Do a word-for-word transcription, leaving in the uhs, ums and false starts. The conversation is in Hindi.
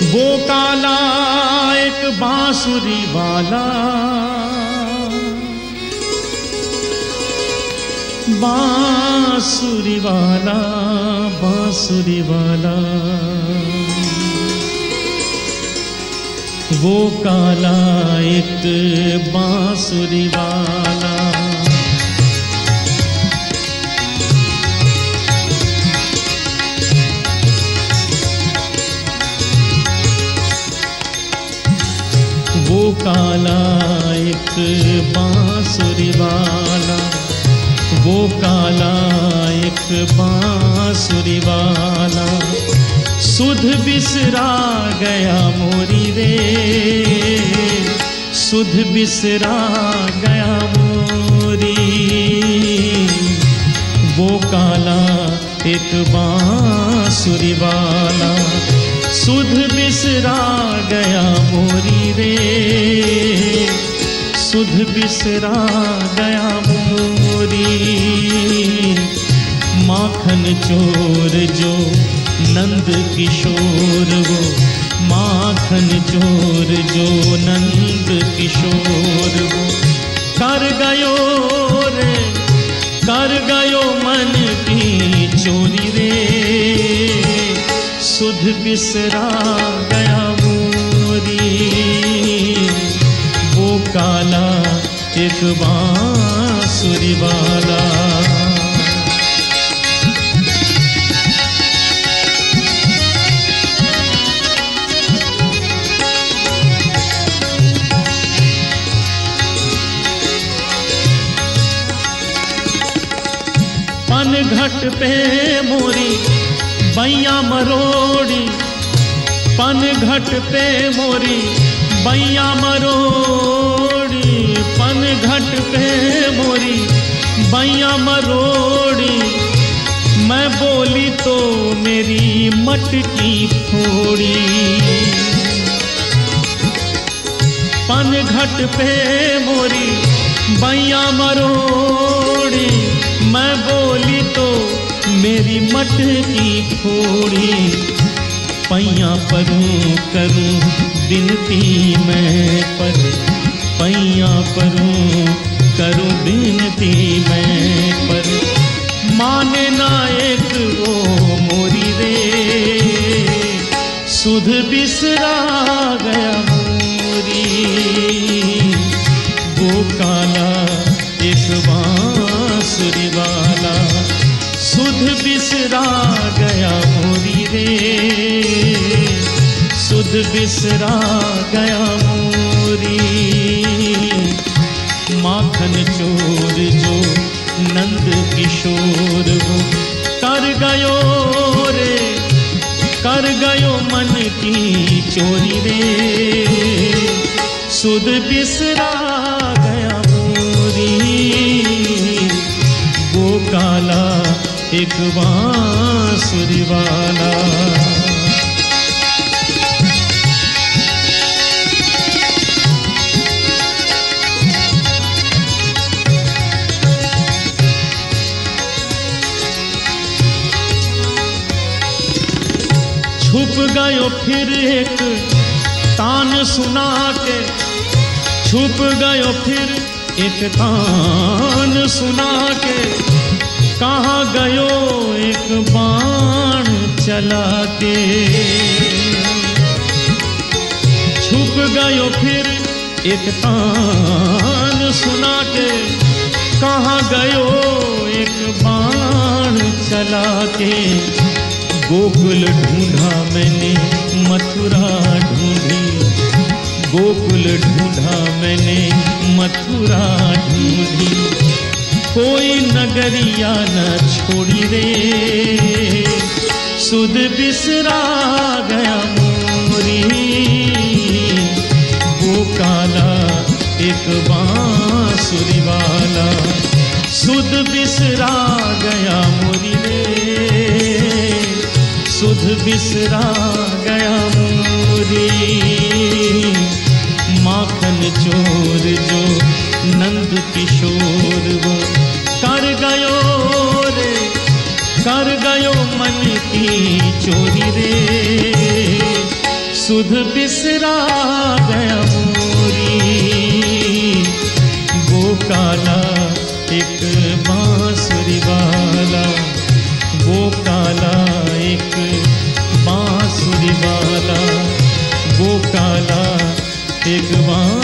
वो काला एक बांसुरी वाला, बांसुरी वाला, बांसुरी वाला, वो काला एक बांसुरी वाला। वो काला एक बांसुरी वाला, वो काला एक बांसुरी वाला, सुध बिसरा गया मोरी रे, सुध बिसरा गया मोरी। वो काला एक बांसुरी वाला, सुध बिसरा गया मोरी रे, सुध बिसरा गया मोरी। माखन चोर जो नंद किशोर, वो माखन चोर जो नंद किशोर, वो कर गयो रे, कर गयो मन की चोरी रे, सुध बिसरा गया मोरी। वो काला एक बांसुरी वाला। पनघट पे मोरी बैया मरोड़ी, पनघट पे मोरी बैया मरोड़ी, पनघट पे मोरी बैया मरोड़ी। मैं बोली तो मेरी मटकी फोड़ी, पनघट पे मोरी बैया मरोड़ी। मैं बोली तो मेरी मटकी फोड़ी। पैया परूं करूं बिनती मैं पर, पैया परूं करूं बिनती मैं पर, माने ना एक वो मोरी रे, सुध बिसरा गया मोरी। वो काला एक बांसुरी वाला, सुध बिसरा गया मोरी रे, सुध बिसरा गया मोरी। माखन चोर जो नंद किशोर, वो कर गयो रे, कर गयो मन की चोरी रे, सुध बिसरा गया मोरी। वो काला एक बांसुरी वाला। छुप गयो फिर एक तान सुना के, छुप गयो फिर एक तान सुना के, कहाँ गयो एक बाण चला के। छुप गयो फिर एक तान सुना के, कहाँ गयो एक बाण चला के। गोकुल ढूंढा मैंने मथुरा ढूंढी, गोकुल ढूंढा मैंने मथुरा ढूंढी। कोई नगरिया न छोड़ी रे, सुध बिसरा गया मोरी। वो काला एक बांसुरी वाला, सुध बिसरा गया मोरी रे, सुध बिसरा गया मोरी। माखन चोर जो नंद किशोर, वो कर गयो रे, कर गयो मन की चोरी रे, सुध बिसरा गया मोरी। वो काला एक बांसुरी वाला, वो काला एक बांसुरी वाला, वो काला एक बांसुरी